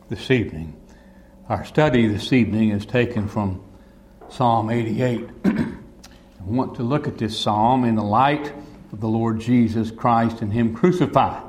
this evening. Our study this evening is taken from Psalm 88. I want to look at this psalm in the light of the Lord Jesus Christ and Him crucified.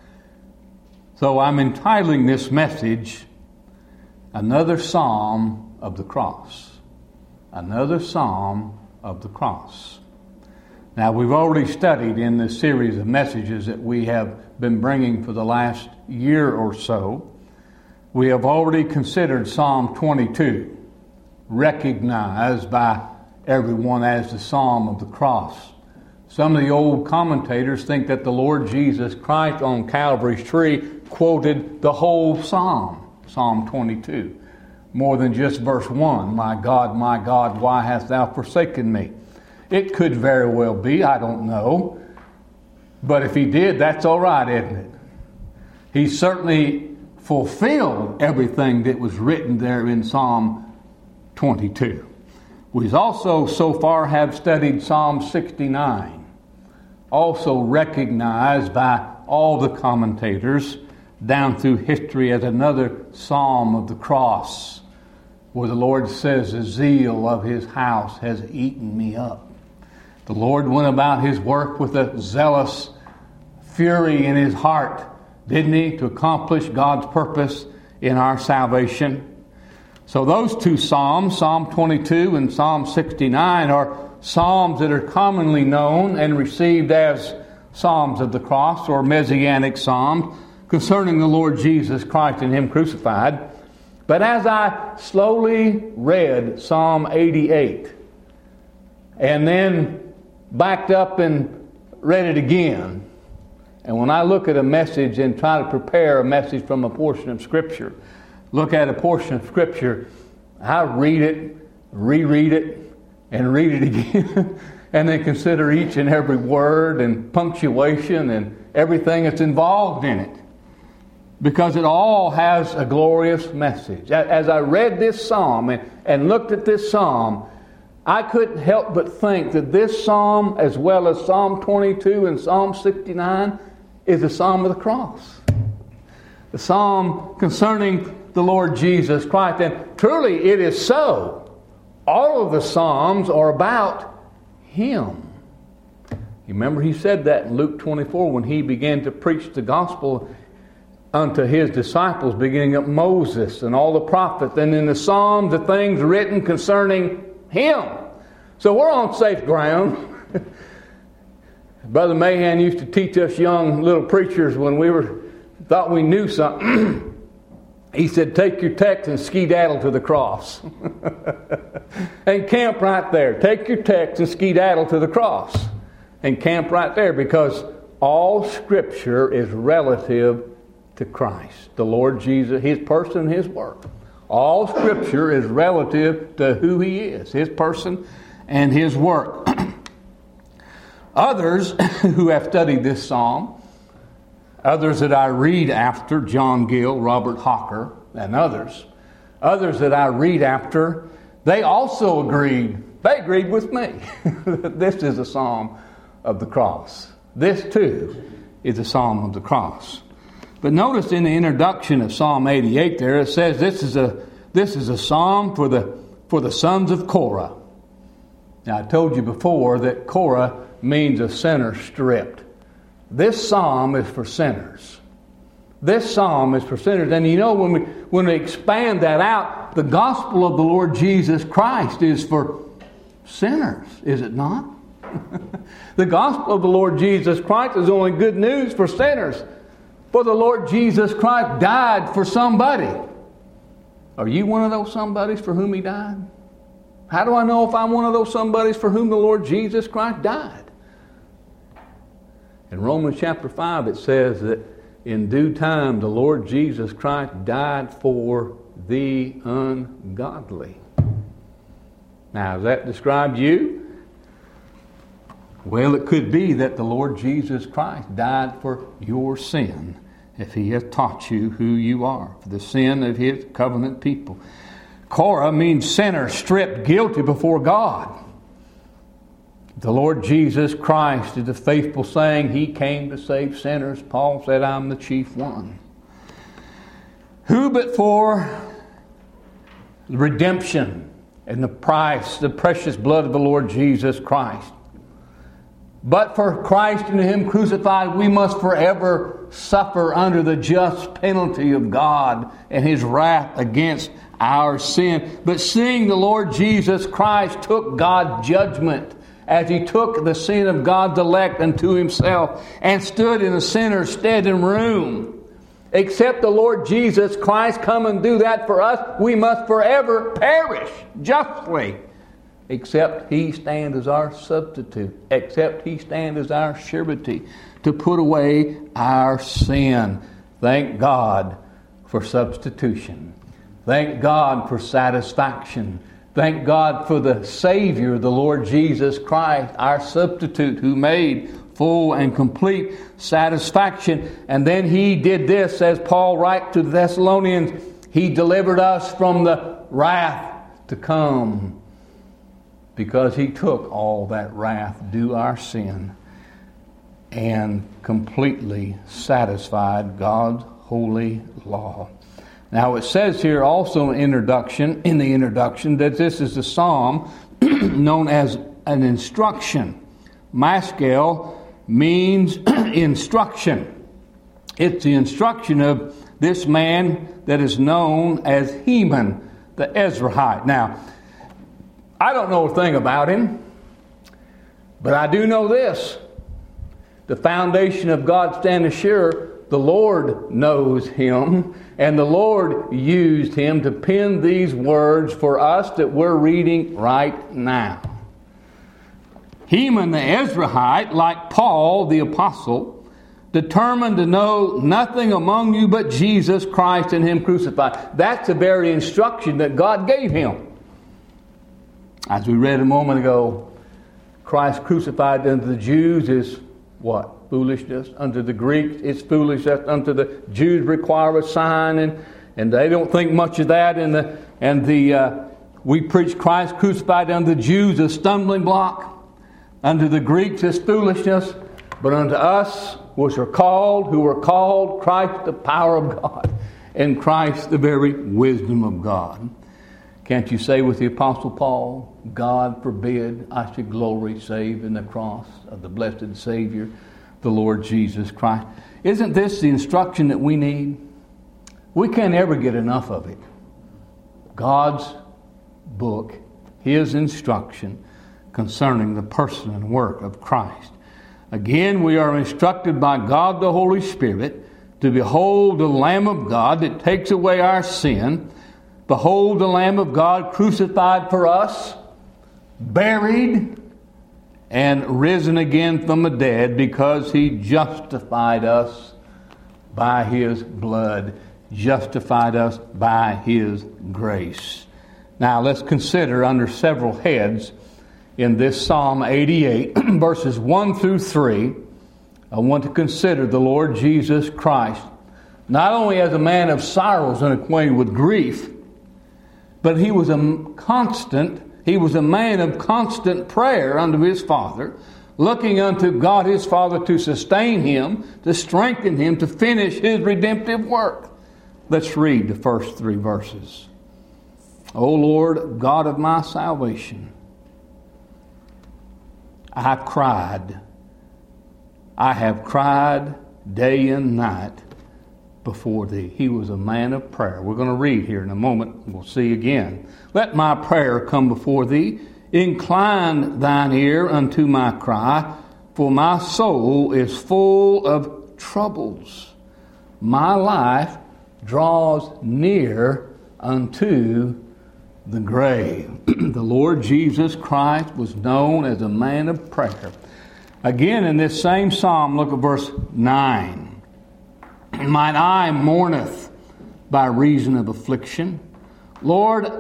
So I'm entitling this message, Another Psalm of the Cross. Another Psalm of the Cross. Now, we've already studied in this series of messages that we have been bringing for the last year or so. We have already considered Psalm 22, recognized by everyone as the Psalm of the Cross. Some of the old commentators think that the Lord Jesus Christ on Calvary's tree quoted the whole psalm, Psalm 22, more than just verse 1, my God, why hast thou forsaken me? It could very well be, I don't know. But if he did, that's all right, isn't it? He certainly fulfilled everything that was written there in Psalm 22. We also so far have studied Psalm 69, also recognized by all the commentators down through history as another Psalm of the Cross, where the Lord says, the zeal of His house has eaten me up. The Lord went about His work with a zealous fury in His heart, didn't He, to accomplish God's purpose in our salvation. So those two Psalms, Psalm 22 and Psalm 69, are Psalms that are commonly known and received as Psalms of the Cross or Messianic Psalms concerning the Lord Jesus Christ and Him crucified. But as I slowly read Psalm 88 and then backed up and read it again, and when I look at a message and try to prepare a message from a portion of Scripture, look at a portion of Scripture, I read it, reread it, and read it again, and then consider each and every word and punctuation and everything that's involved in it, because it all has a glorious message. As I read this psalm and looked at this psalm, I couldn't help but think that this psalm, as well as Psalm 22 and Psalm 69, is a psalm of the cross. The psalm concerning the Lord Jesus Christ. And truly it is so. All of the psalms are about Him. You remember He said that in Luke 24 when He began to preach the gospel unto His disciples, beginning at Moses and all the prophets. And in the psalms, the things written concerning Him. So we're on safe ground. Brother Mahan used to teach us young little preachers when we thought we knew something. He said, take your text and skedaddle to the cross. And camp right there. Take your text and skedaddle to the cross. And camp right there, because all Scripture is relative to Christ, the Lord Jesus, His person, His work. All Scripture is relative to who He is, His person and His work. Others who have studied this psalm, others that I read after, John Gill, Robert Hawker, and others that I read after, they also agreed. They agreed with me. This is a psalm of the cross. This too is a psalm of the cross. But notice in the introduction of Psalm 88 there, it says this is a psalm for the sons of Korah. Now I told you before that Korah means a sinner stripped. This psalm is for sinners. This psalm is for sinners. And you know, when we expand that out, the gospel of the Lord Jesus Christ is for sinners, is it not? The gospel of the Lord Jesus Christ is only good news for sinners. For the Lord Jesus Christ died for somebody. Are you one of those somebodies for whom He died? How do I know if I'm one of those somebodies for whom the Lord Jesus Christ died? In Romans chapter 5 it says that in due time the Lord Jesus Christ died for the ungodly. Now, does that describe you? Well, it could be that the Lord Jesus Christ died for your sin, if He has taught you who you are, for the sin of His covenant people. Korah means sinner, stripped, guilty before God. The Lord Jesus Christ is the faithful saying He came to save sinners. Paul said, I'm the chief one. Who but for the redemption and the price, the precious blood of the Lord Jesus Christ. But for Christ and Him crucified, we must forever suffer under the just penalty of God and His wrath against our sin. But seeing the Lord Jesus Christ took God's judgment as He took the sin of God's elect unto Himself and stood in a sinner's stead and room. Except the Lord Jesus Christ come and do that for us, we must forever perish justly. Except He stand as our substitute. Except He stand as our surety to put away our sin. Thank God for substitution. Thank God for satisfaction. Thank God for the Savior, the Lord Jesus Christ, our substitute, who made full and complete satisfaction. And then He did this, as Paul writes to the Thessalonians, He delivered us from the wrath to come, because He took all that wrath due our sin and completely satisfied God's holy law. Now it says here also in the introduction that this is a psalm known as an instruction. Maskil means instruction. It's the instruction of this man that is known as Heman the Ezrahite. Now, I don't know a thing about him, but I do know this. The foundation of God standeth sure. The Lord knows him, and the Lord used him to pen these words for us that we're reading right now. Heman the Ezrahite, like Paul the apostle, determined to know nothing among you but Jesus Christ and Him crucified. That's the very instruction that God gave him. As we read a moment ago, Christ crucified unto the Jews is what? Foolishness. Unto the Greeks it's foolishness. Unto the Jews require a sign, and they don't think much of that. We preach Christ crucified unto the Jews a stumbling block. Unto the Greeks is foolishness. But unto us who were called, Christ the power of God, and Christ the very wisdom of God. Can't you say with the Apostle Paul, God forbid I should glory save in the cross of the blessed Savior, the Lord Jesus Christ? Isn't this the instruction that we need? We can't ever get enough of it. God's book, His instruction concerning the person and work of Christ. Again, we are instructed by God the Holy Spirit to behold the Lamb of God that takes away our sin. Behold the Lamb of God crucified for us, buried, and risen again from the dead, because He justified us by His blood, justified us by His grace. Now let's consider under several heads in this Psalm 88, verses 1 through 3, I want to consider the Lord Jesus Christ, not only as a man of sorrows and acquainted with grief, but He was a man of constant prayer unto His Father, looking unto God His Father to sustain Him, to strengthen Him, to finish His redemptive work. Let's read the first 3 verses. O Lord, God of my salvation, I have cried day and night before Thee. He was a man of prayer. We're going to read here in a moment. We'll see again. Let my prayer come before Thee. Incline Thine ear unto my cry, for my soul is full of troubles. My life draws near unto the grave. The Lord Jesus Christ was known as a man of prayer. Again, in this same psalm, look at verse 9. Mine eye mourneth by reason of affliction. Lord,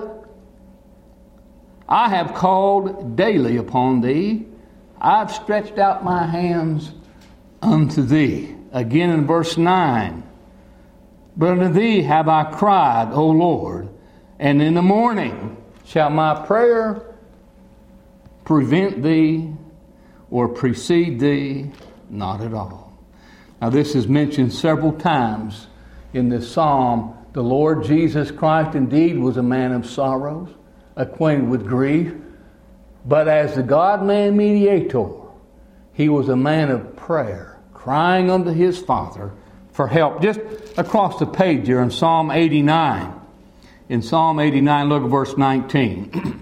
I have called daily upon Thee. I've stretched out my hands unto Thee. Again in verse 9. But unto Thee have I cried, O Lord, and in the morning shall my prayer prevent Thee or precede Thee? Not at all. Now this is mentioned several times in this psalm, The Lord Jesus Christ indeed was a man of sorrows, acquainted with grief, but as the God-man mediator, he was a man of prayer, crying unto his Father for help. Just across the page here in Psalm 89. In Psalm 89, look at verse 19.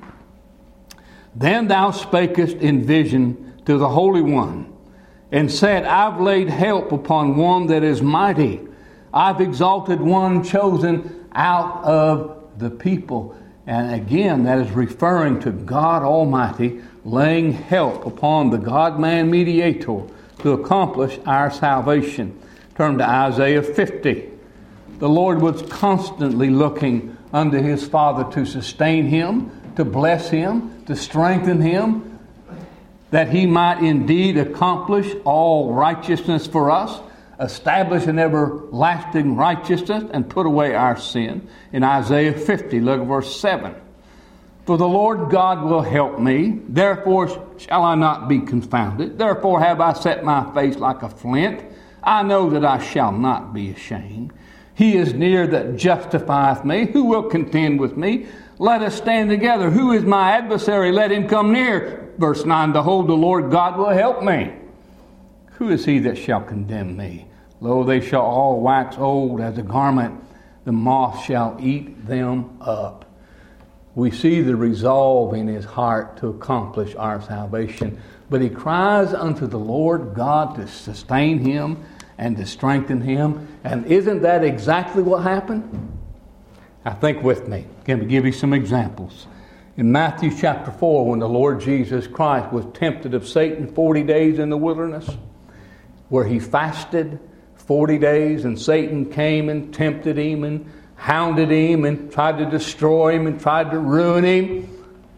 Then thou spakest in vision to the Holy One, and said, I've laid help upon one that is mighty. I've exalted one chosen out of the people. And again, that is referring to God Almighty laying help upon the God-man mediator to accomplish our salvation. Turn to Isaiah 50. The Lord was constantly looking unto his Father to sustain him, to bless him, to strengthen him, that he might indeed accomplish all righteousness for us, establish an everlasting righteousness, and put away our sin. In Isaiah 50, look at verse 7. For the Lord God will help me, therefore shall I not be confounded. Therefore have I set my face like a flint. I know that I shall not be ashamed. He is near that justifieth me. Who will contend with me? Let us stand together. Who is my adversary? Let him come near. Verse 9, behold, the Lord God will help me. Who is he that shall condemn me? Lo, they shall all wax old as a garment. The moth shall eat them up. We see the resolve in his heart to accomplish our salvation. But he cries unto the Lord God to sustain him and to strengthen him. And isn't that exactly what happened? Now think with me. Let me give you some examples. In Matthew chapter 4, when the Lord Jesus Christ was tempted of Satan 40 days in the wilderness, where he fasted 40 days, and Satan came and tempted him and hounded him and tried to destroy him and tried to ruin him.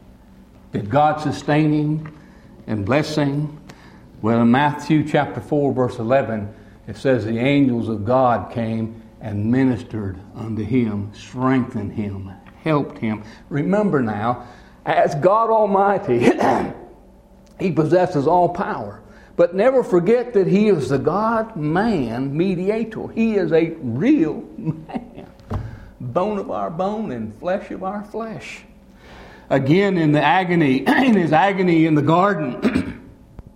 Did God sustain him and bless him? Well, in Matthew chapter 4, verse 11, it says the angels of God came and ministered unto him, strengthened him, helped him. Remember now, as God Almighty, he possesses all power. But never forget that he is the God-man mediator. He is a real man. Bone of our bone and flesh of our flesh. Again, in the agony, in his agony in the garden,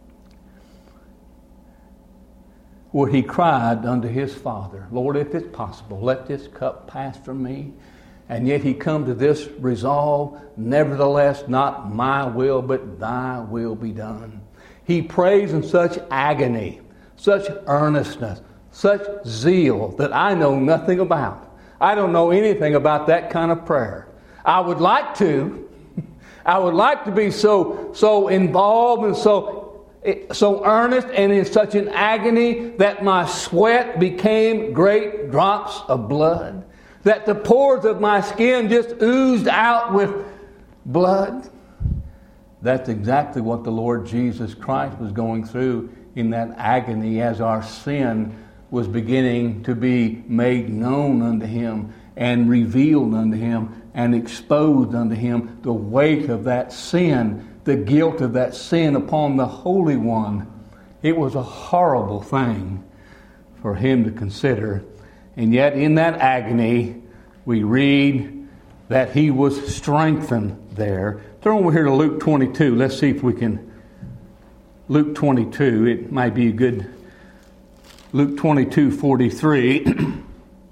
where he cried unto his Father, Lord, if it's possible, let this cup pass from me. And yet he come to this resolve, nevertheless, not my will, but thy will be done. He prays in such agony, such earnestness, such zeal that I know nothing about. I don't know anything about that kind of prayer. I would like to. I would like to be so involved and so earnest and in such an agony that my sweat became great drops of blood, that the pores of my skin just oozed out with blood. That's exactly what the Lord Jesus Christ was going through in that agony as our sin was beginning to be made known unto him and revealed unto him and exposed unto him. The weight of that sin, the guilt of that sin upon the Holy One. It was a horrible thing for him to consider. And yet in that agony, we read that he was strengthened there. Turn over here to Luke 22. Let's see if we can. Luke 22. It might be a good. Luke 22:43.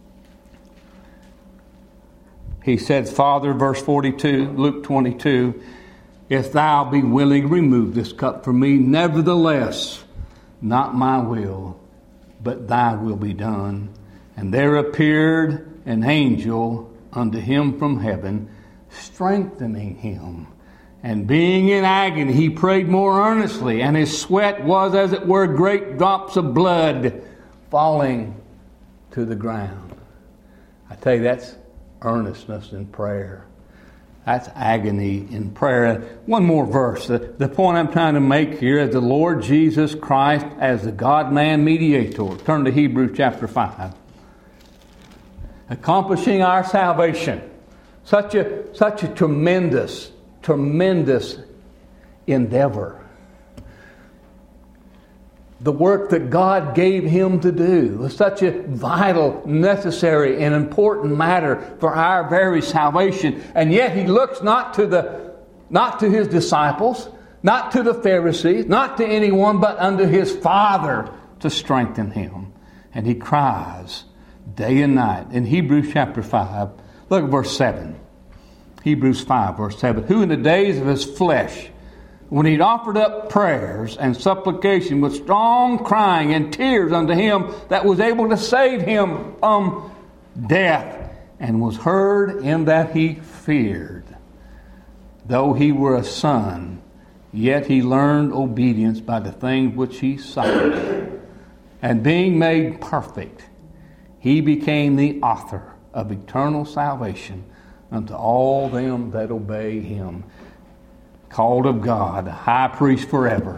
He said, Father, verse 42, Luke 22, if thou be willing, remove this cup from me. Nevertheless, not my will, but thy will be done. And there appeared an angel unto him from heaven, strengthening him. And being in agony, he prayed more earnestly, and his sweat was as it were great drops of blood falling to the ground. I tell you, that's earnestness in prayer. That's agony in prayer. One more verse. The point I'm trying to make here is the Lord Jesus Christ as the God-man mediator. Turn to Hebrews chapter 5. Accomplishing our salvation. Such a tremendous endeavor. the work that God gave him to do. It was such a vital, necessary, and important matter for our very salvation. And yet he looks not to his disciples, not to the Pharisees, not to anyone, but unto his Father to strengthen him. And he cries day and night. In Hebrews chapter 5, look at verse 7. Hebrews 5, verse 7. Who in the days of his flesh, when he'd offered up prayers and supplication with strong crying and tears unto him that was able to save him from death, and was heard in that he feared. Though he were a son, yet he learned obedience by the things which he suffered. And being made perfect, he became the author of eternal salvation unto all them that obey him. Called of God, high priest forever.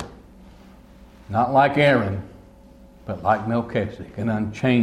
Not like Aaron, but like Melchizedek, an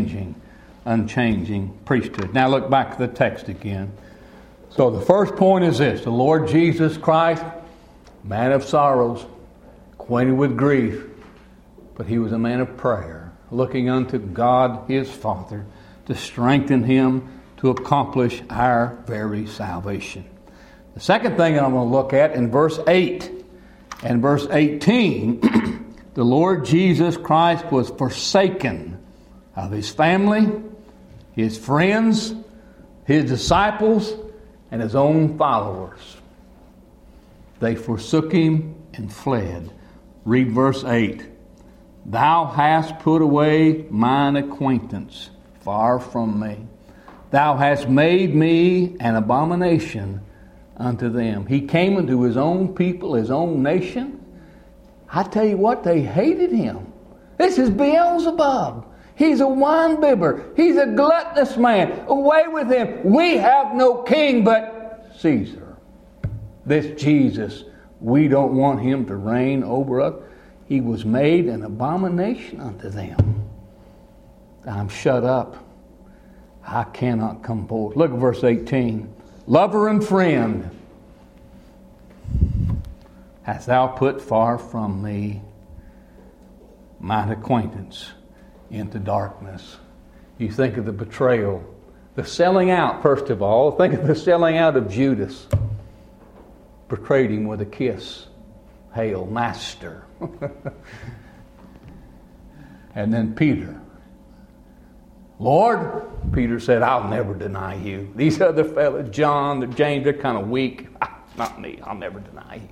unchanging priesthood. Now look back to the text again. So the first point is this: the Lord Jesus Christ, man of sorrows, acquainted with grief, but he was a man of prayer, looking unto God his Father to strengthen him to accomplish our very salvation. The second thing I'm going to look at in verse 8 and verse 18, the Lord Jesus Christ was forsaken of his family, his friends, his disciples, and his own followers. They forsook him and fled. Read verse 8. Thou hast put away mine acquaintance far from me. Thou hast made me an abomination unto them. He came unto his own people, his own nation. I tell you what, they hated him. This is Beelzebub. He's a winebibber. He's a gluttonous man. Away with him. We have no king but Caesar. This Jesus, we don't want him to reign over us. He was made an abomination unto them. I'm shut up. I cannot come forth. Look at verse 18. Lover and friend, hast thou put far from me mine acquaintance into darkness. You think of the betrayal, the selling out, first of all. Think of the selling out of Judas. Betrayed him with a kiss. Hail, Master. And then Peter. Lord, Peter said, I'll never deny you. These other fellas, John, James, they're kind of weak. Not me. I'll never deny you.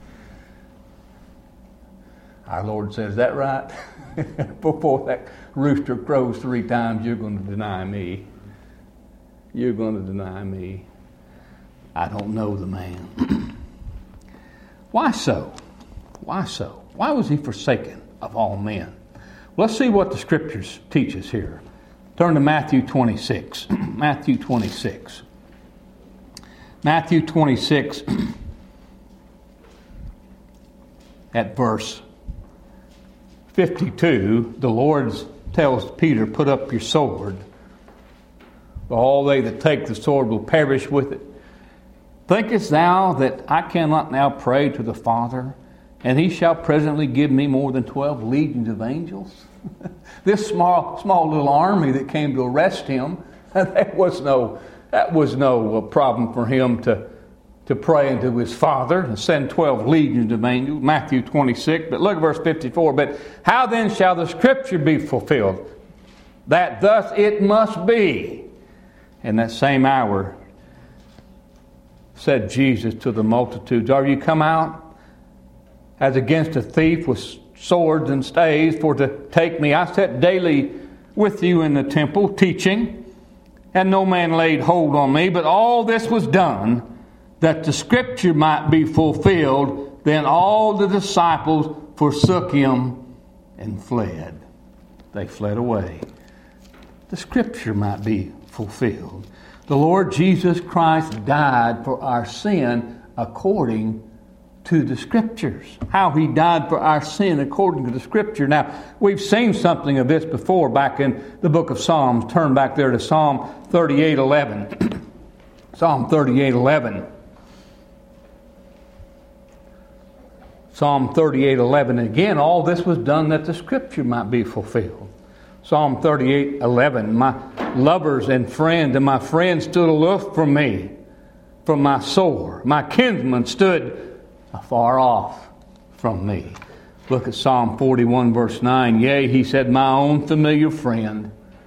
Our Lord says, is that right? Before that rooster crows 3 times, you're going to deny me. You're going to deny me. I don't know the man. Why so? Why so? Why was he forsaken of all men? Let's see what the Scriptures teach us here. Turn to Matthew 26. Matthew 26. Matthew 26 at verse 52, the Lord tells Peter, put up your sword. For all they that take the sword will perish with it. Thinkest thou that I cannot now pray to the Father, and he shall presently give me more than 12 legions of angels? This small little army that came to arrest him, that was no problem for him to pray unto his Father and send 12 legions of angels. Matthew 26. But look at verse 54. But how then shall the Scripture be fulfilled? That thus it must be. In that same hour said Jesus to the multitudes, are you come out as against a thief with swords and staves for to take me? I sat daily with you in the temple teaching, and no man laid hold on me, but all this was done that the Scripture might be fulfilled. Then all the disciples forsook him and fled. They fled away. The Scripture might be fulfilled. The Lord Jesus Christ died for our sin according to the Scriptures. How he died for our sin according to the Scripture. Now, we've seen something of this before back in the book of Psalms. Turn back there to Psalm 38:11. Psalm 38:11. Psalm 38:11. Again, all this was done that the Scripture might be fulfilled. Psalm 38:11. My lovers and friends and my friends stood aloof from me, from my sore. My kinsmen stood afar off from me. Look at Psalm 41 verse 9. Yea, he said, my own familiar friend,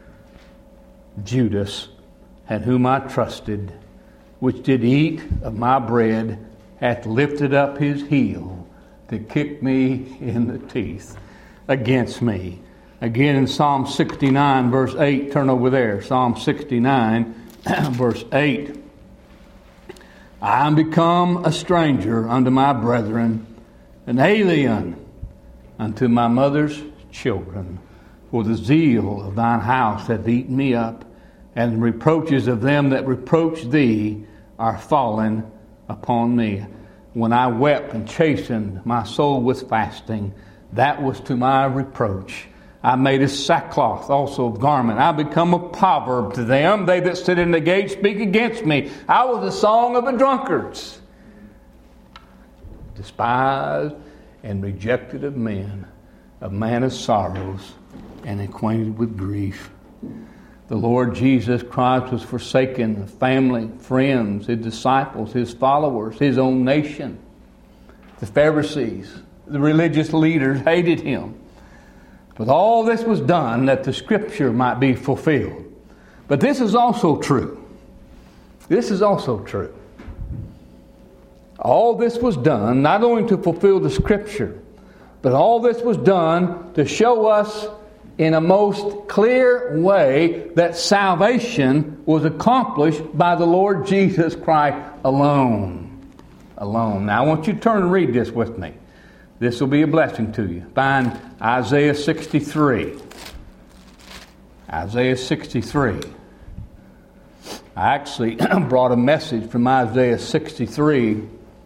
Judas, at whom I trusted, which did eat of my bread, hath lifted up his heel to kick me in the teeth against me. Again in Psalm 69 verse 8, turn over there. Psalm 69 verse 8. I am become a stranger unto my brethren, an alien unto my mother's children. For the zeal of thine house hath eaten me up, and the reproaches of them that reproach thee are fallen upon me. When I wept and chastened my soul with fasting, that was to my reproach. I made a sackcloth also of garment. I become a proverb to them. They that sit in the gate speak against me. I was a song of the drunkards, despised and rejected of men, a man of sorrows and acquainted with grief. The Lord Jesus Christ was forsaken of family, friends, his disciples, his followers, his own nation. The Pharisees, the religious leaders hated him. But all this was done that the Scripture might be fulfilled. But this is also true. This is also true. All this was done not only to fulfill the Scripture, but all this was done to show us in a most clear way that salvation was accomplished by the Lord Jesus Christ alone. Alone. Now I want you to turn and read this with me. This will be a blessing to you. Find Isaiah 63. Isaiah 63. I actually brought a message from Isaiah 63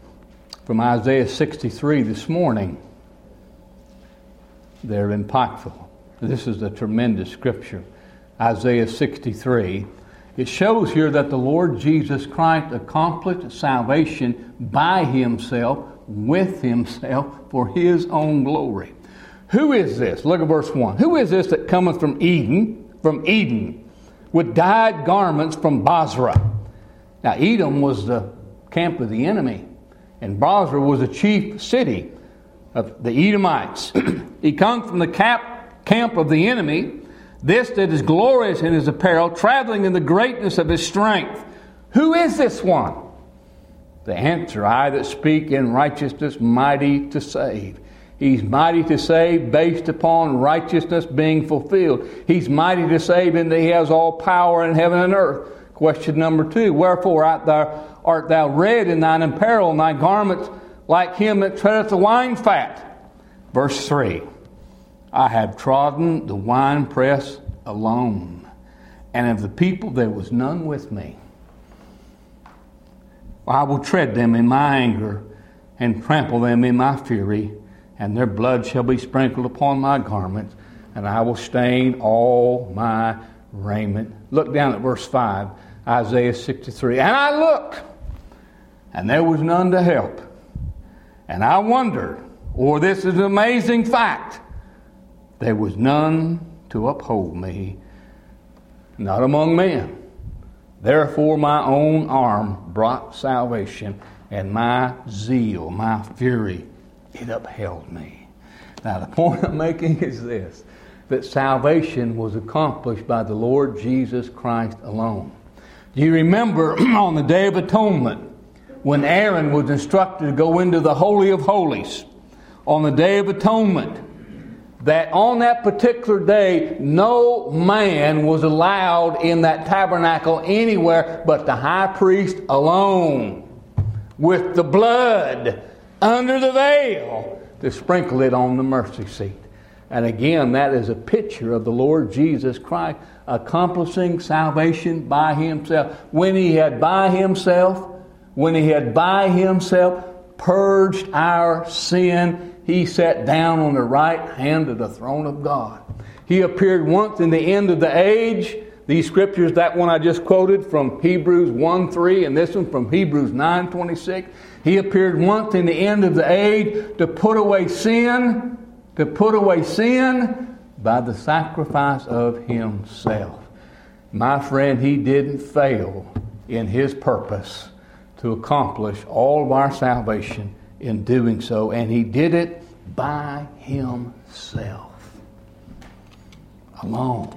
this morning. They're impactful. This is a tremendous scripture. Isaiah 63. It shows here that the Lord Jesus Christ accomplished salvation by himself, with himself, for his own glory. Who is this? Look at verse 1. Who is this that cometh from Eden, with dyed garments from Bozrah? Now Edom was the camp of the enemy, and Bozrah was the chief city of the Edomites. He comes from the camp of the enemy, this that is glorious in his apparel, traveling in the greatness of his strength. Who is this one? The answer, I that speak in righteousness, mighty to save. He's mighty to save based upon righteousness being fulfilled. He's mighty to save in that he has all power in heaven and earth. Question number 2, wherefore art thou red in thine apparel, and thy garments like him that treadeth the wine fat? Verse 3, I have trodden the winepress alone, and of the people there was none with me. I will tread them in my anger, and trample them in my fury, and their blood shall be sprinkled upon my garments, and I will stain all my raiment. Look down at verse 5, Isaiah 63. And I looked, and there was none to help. And I wondered, this is an amazing fact, there was none to uphold me, not among men. Therefore my own arm brought salvation, and my zeal, my fury, it upheld me. Now the point I'm making is this, that salvation was accomplished by the Lord Jesus Christ alone. Do you remember on the Day of Atonement, when Aaron was instructed to go into the Holy of Holies, on the Day of Atonement, that on that particular day, no man was allowed in that tabernacle anywhere but the high priest alone, with the blood under the veil to sprinkle it on the mercy seat. And again, that is a picture of the Lord Jesus Christ accomplishing salvation by himself. When he had by himself purged our sin, he sat down on the right hand of the throne of God. He appeared once in the end of the age, These scriptures, that one I just quoted from Hebrews 1:3 and this one from Hebrews 9:26. He appeared once in the end of the age to put away sin by the sacrifice of himself. My friend, he didn't fail in his purpose to accomplish all of our salvation in doing so, and he did it by himself. Alone.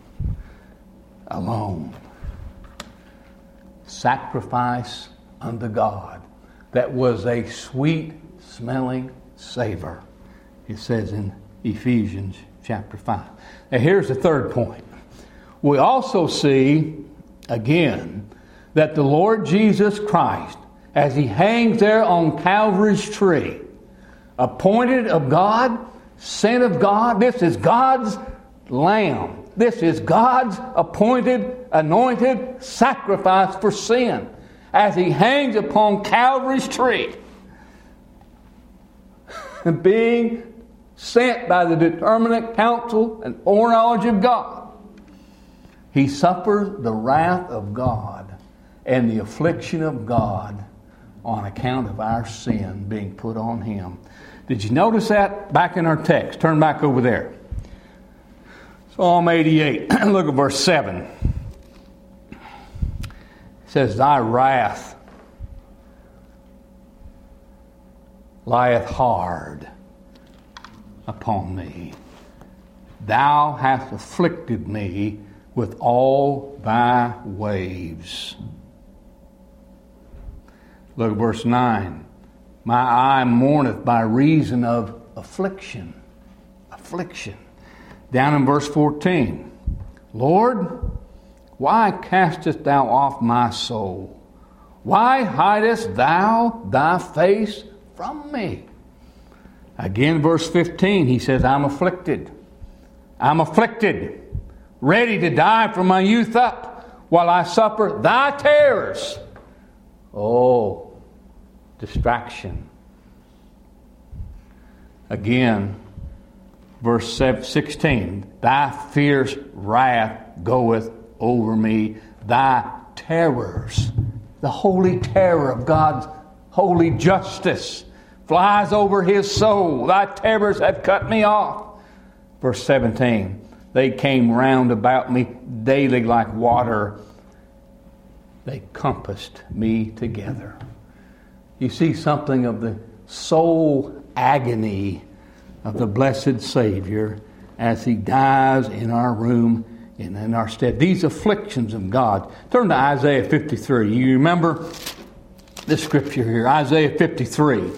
Sacrifice unto God that was a sweet smelling savor, it says in Ephesians chapter 5. Now here's the third point. We also see again that the Lord Jesus Christ, as he hangs there on Calvary's tree, appointed of God, sent of God, this is God's Lamb. This is God's appointed, anointed sacrifice for sin. As he hangs upon Calvary's tree, being sent by the determinate counsel and foreknowledge of God, he suffered the wrath of God and the affliction of God on account of our sin being put on him. Did you notice that back in our text? Turn back over there. Psalm 88, look at verse 7. It says, thy wrath lieth hard upon me. Thou hast afflicted me with all thy waves. Look at verse 9. My eye mourneth by reason of affliction. Affliction. Down in verse 14. Lord, why castest thou off my soul? Why hidest thou thy face from me? Again, verse 15, he says, I'm afflicted. I'm afflicted, ready to die from my youth up, while I suffer thy terrors. Oh, distraction. Again, verse 16, thy fierce wrath goeth over me, thy terrors, the holy terror of God's holy justice flies over his soul. Thy terrors have cut me off. Verse 17, they came round about me daily like water. They compassed me together. You see something of the soul agony of the blessed Savior as he dies in our room and in our stead. These afflictions of God. Turn to Isaiah 53. You remember this scripture here, Isaiah 53.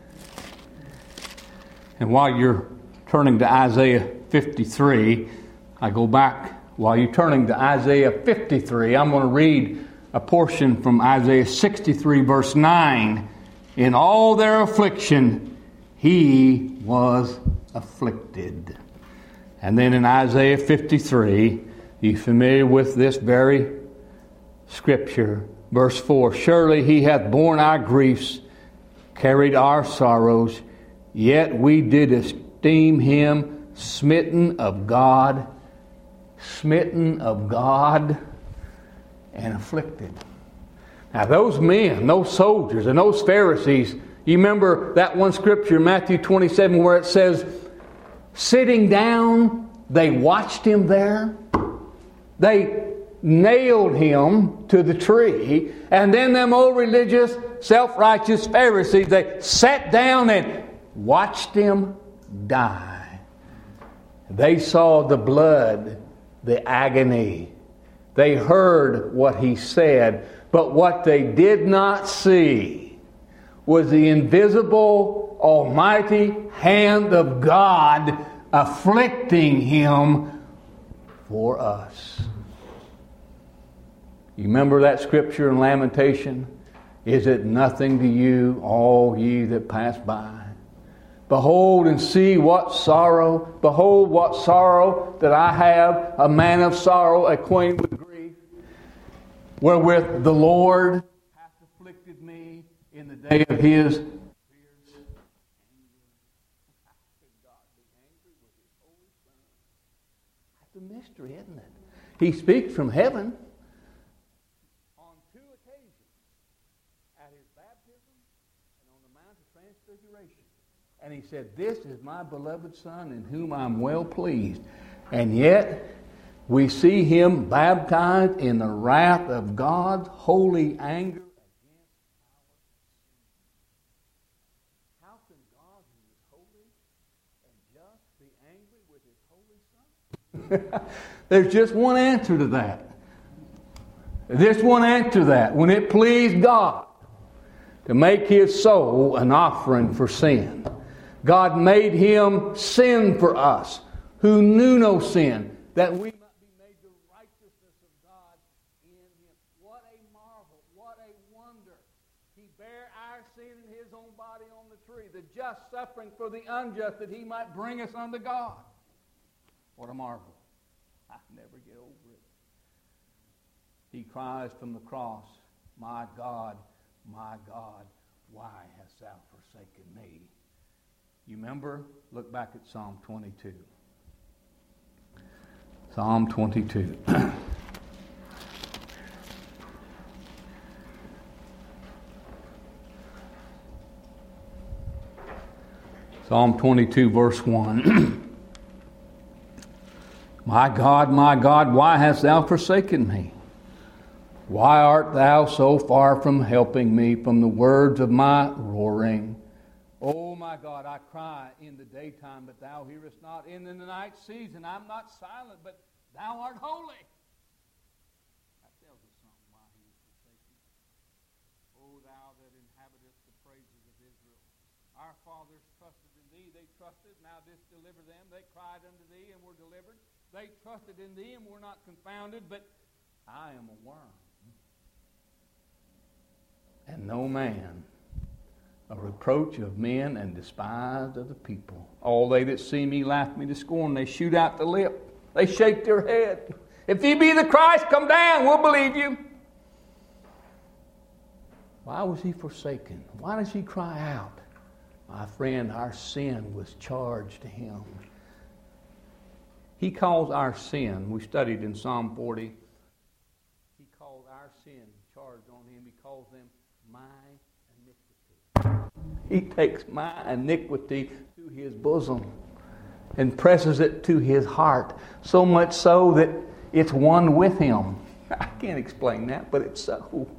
And while you're turning to Isaiah 53, I go back. While you're turning to Isaiah 53, I'm going to read a portion from Isaiah 63, verse 9. In all their affliction, he was afflicted. And then in Isaiah 53, you're familiar with this very scripture. Verse 4, surely he hath borne our griefs, carried our sorrows, yet we did esteem him smitten of God, and afflicted. Now those men, those soldiers, and those Pharisees, you remember that one scripture, Matthew 27, where it says, sitting down, they watched him there. They nailed him to the tree. And then them old religious, self-righteous Pharisees, they sat down and watched him die. They saw the blood, the agony. They heard what he said. But what they did not see was the invisible, almighty hand of God afflicting him for us. You remember that scripture in Lamentation? Is it nothing to you, all ye that pass by? Behold and see what sorrow, behold what sorrow that I have, a man of sorrow, acquainted with grief, wherewith the Lord hath afflicted me in the day of his fierce anger. How could God be angry with his holy son? That's a mystery, isn't it? He speaks from heaven on two occasions, at his baptism and on the Mount of Transfiguration. And he said, "This is my beloved Son in whom I'm well pleased." And yet, we see him baptized in the wrath of God's holy anger against our sin. How can God, who is holy and just, be angry with his holy Son? There's just one answer to that. There's one answer to that. When it pleased God to make his soul an offering for sin, God made him sin for us, who knew no sin, that we might be made the righteousness of God in him. What a marvel, what a wonder. He bare our sin in his own body on the tree, the just suffering for the unjust, that he might bring us unto God. What a marvel. I never get over it. He cries from the cross, my God, why hast thou forsaken me?" You remember? Look back at Psalm 22. Psalm 22. Psalm 22, verse 1. My God, why hast thou forsaken me? Why art thou so far from helping me, from the words of my roaring? Oh my God, I cry in the daytime, but thou hearest not. In the night season, I'm not silent, but thou art holy. That tells us something why he was forsaken. O thou that inhabitest the praises of Israel. Our fathers trusted in thee, they trusted, now didst deliver them. They cried unto thee and were delivered. They trusted in thee and were not confounded, but I am a worm, and no man, a reproach of men and despised of the people. All they that see me laugh me to scorn. They shoot out the lip. They shake their head. If ye be the Christ, come down, we'll believe you. Why was he forsaken? Why does he cry out? My friend, our sin was charged to him. He calls our sin, we studied in Psalm 40, he calls our sin charged on him. He calls them my iniquity. He takes my iniquity to his bosom and presses it to his heart, so much so that it's one with him. I can't explain that, but it's so.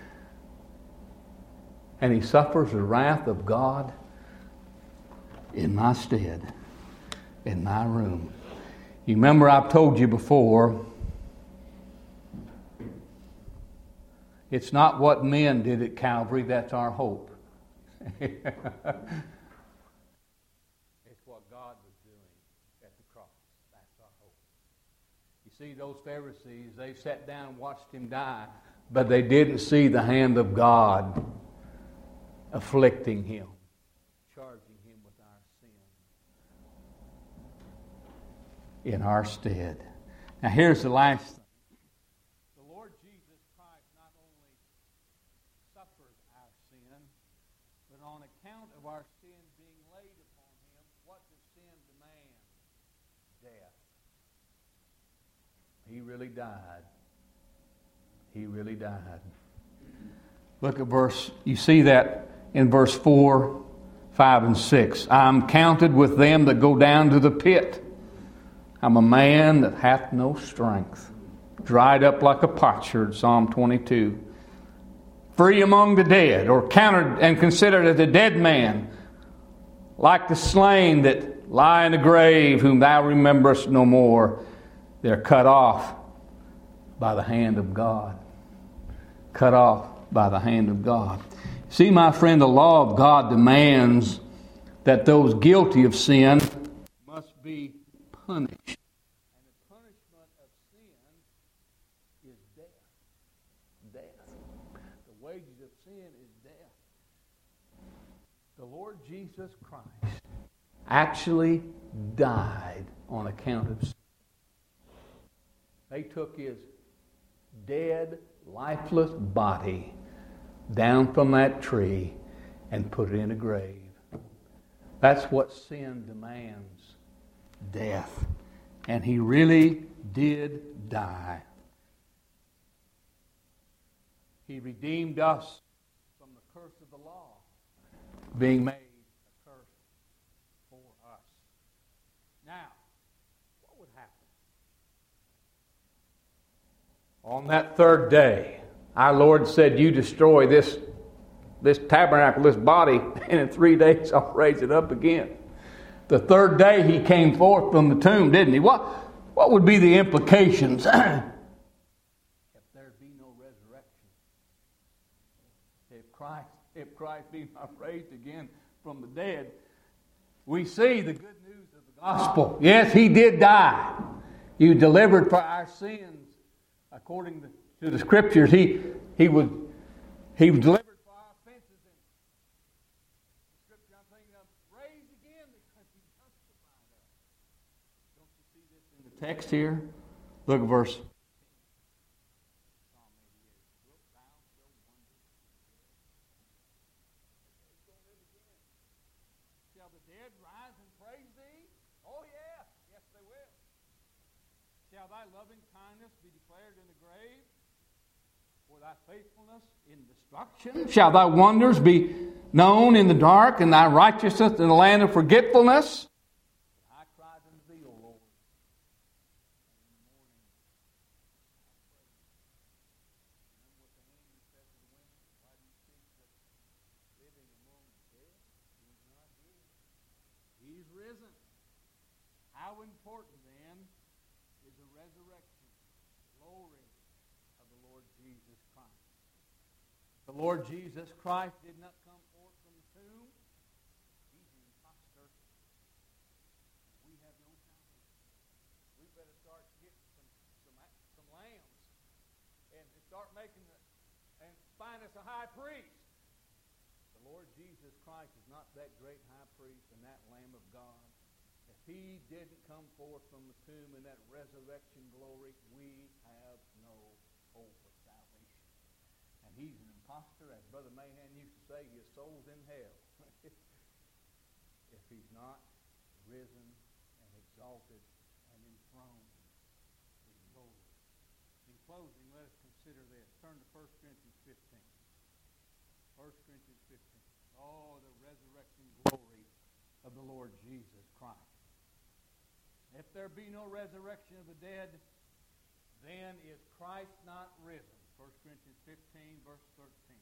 And he suffers the wrath of God in my stead, in my room. You remember I've told you before, it's not what men did at Calvary, that's our hope. It's what God was doing at the cross. That's our hope. You see, those Pharisees, they sat down and watched him die, but they didn't see the hand of God afflicting him, charging him with our sin in our stead. Now here's the last thing. The Lord Jesus Christ not only suffered our sin, but on account of our sin being laid upon him, what does sin demand? Death. He really died. He really died. Look at verse, you see that in verse 4, 5, and 6. I am counted with them that go down to the pit. I'm a man that hath no strength, dried up like a potsherd, Psalm 22. Free among the dead, or counted and considered as a dead man, like the slain that lie in the grave, whom thou rememberest no more. They're cut off by the hand of God. Cut off by the hand of God. See, my friend, the law of God demands that those guilty of sin must be punished. And the punishment of sin is death. Death. The wages of sin is death. The Lord Jesus Christ actually died on account of sin. They took his dead, lifeless body down from that tree and put it in a grave. That's what sin demands. Death. And he really did die. He redeemed us from the curse of the law, being made a curse for us. Now, what would happen? On that third day, our Lord said, you destroy this tabernacle, this body, and in 3 days I'll raise it up again. The third day he came forth from the tomb, didn't he? What would be the implications if there be no resurrection? If Christ be not raised again from the dead, we see the good news of the gospel. Yes, he did die. You delivered for our sins. According to the scriptures, he was delivered for our offenses. And the scripture I'm thinking of, raised again because he justified us. Don't you see this in the text here? Look at verse. Shall the dead rise and praise thee? Oh yeah, yes they will. Shall thy loving kindness be declared in the grave, or thy faithfulness in destruction? Shall thy wonders be known in the dark, and thy righteousness in the land of forgetfulness? I cried unto thee, O Lord. In the morning, remember what the angel said to the women? Why do you seek the living among the dead? He's not here. He's risen. How important then is the resurrection, glory of the Lord Jesus Christ. The Lord Jesus Christ did not come forth from the tomb. He's an imposter. We have no salvation. We better start getting some lambs and start and find us a high priest. The Lord Jesus Christ is not that great high priest and that Lamb of God. If he didn't come forth from the tomb in that resurrection glory, we have no hope of salvation. And he's an imposter, as Brother Mahan used to say, his soul's in hell. If he's not risen and exalted and enthroned in glory. In closing, let us consider this. Turn to 1 Corinthians 15. 1 Corinthians 15. Oh, the resurrection glory of the Lord Jesus Christ. If there be no resurrection of the dead, then is Christ not risen? 1 Corinthians 15, verse 13.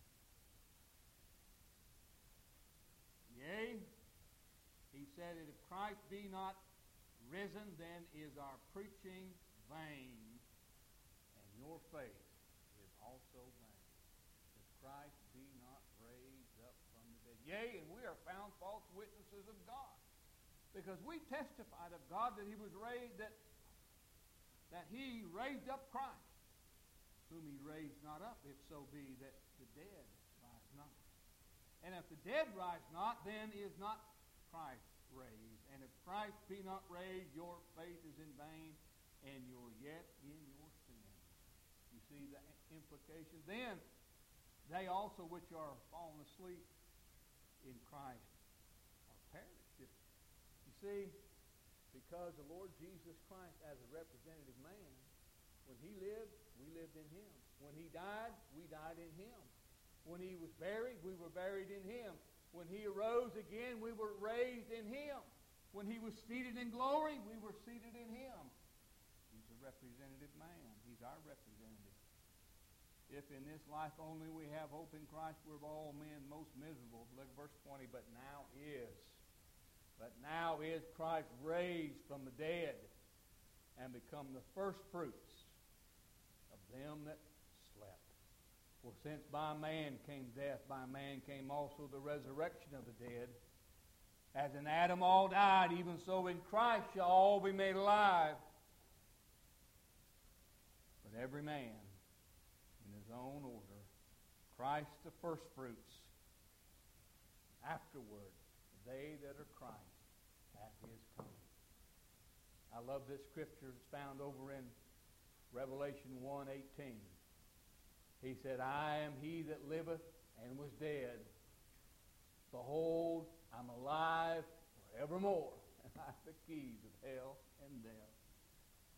Yea, he said that if Christ be not risen, then is our preaching vain, and your faith is also vain. If Christ be not raised up from the dead. Yea, and we are found false witnesses of God. Because we testified of God that he was raised, that he raised up Christ, whom he raised not up, if so be that the dead rise not. And if the dead rise not, then is not Christ raised. And if Christ be not raised, your faith is in vain, and you're yet in your sin. You see the implication? Then they also which are fallen asleep in Christ are perished. See, because the Lord Jesus Christ, as a representative man, when he lived, we lived in him. When he died, we died in him. When he was buried, we were buried in him. When he arose again, we were raised in him. When he was seated in glory, we were seated in him. He's a representative man. He's our representative. If in this life only we have hope in Christ, we're of all men most miserable. Look at verse 20, But now is Christ raised from the dead and become the first fruits of them that slept. For since by man came death, by man came also the resurrection of the dead. As in Adam all died, even so in Christ shall all be made alive. But every man in his own order. Christ the first fruits. Afterward, they that are Christ at his coming. I love this scripture. It's found over in Revelation 1:18. He said, I am he that liveth and was dead. Behold, I'm alive forevermore, and I have the keys of hell and death.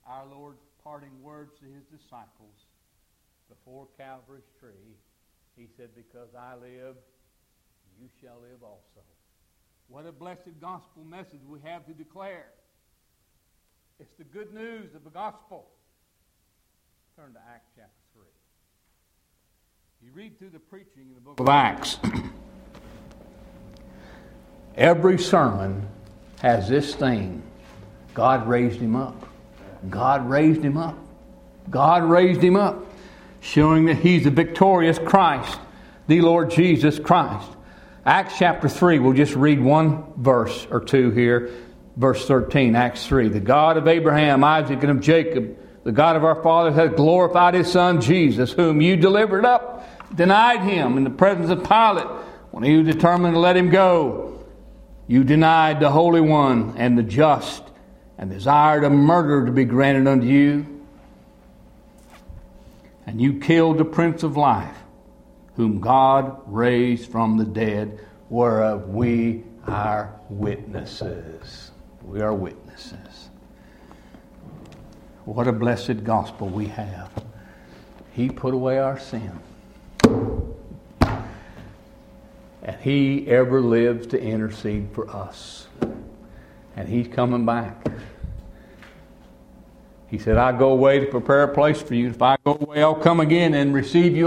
our Lord's parting words to his disciples before Calvary's tree. He said, because I live, you shall live also. What a blessed gospel message we have to declare. It's the good news of the gospel. Turn to Acts chapter 3. You read through the preaching in the book of Acts. Every sermon has this thing. God raised him up. God raised him up. God raised him up. Showing that he's the victorious Christ, the Lord Jesus Christ. Acts chapter 3, we'll just read one verse or two here. Verse 13, Acts 3. The God of Abraham, Isaac, and of Jacob, the God of our fathers, has glorified his Son Jesus, whom you delivered up, denied him in the presence of Pilate, when he was determined to let him go. You denied the Holy One and the just, and desired a murder to be granted unto you. And you killed the Prince of Life, whom God raised from the dead, whereof we are witnesses. We are witnesses. What a blessed gospel we have. He put away our sin. And he ever lives to intercede for us. And he's coming back. He said, I go away to prepare a place for you. If I go away, I'll come again and receive you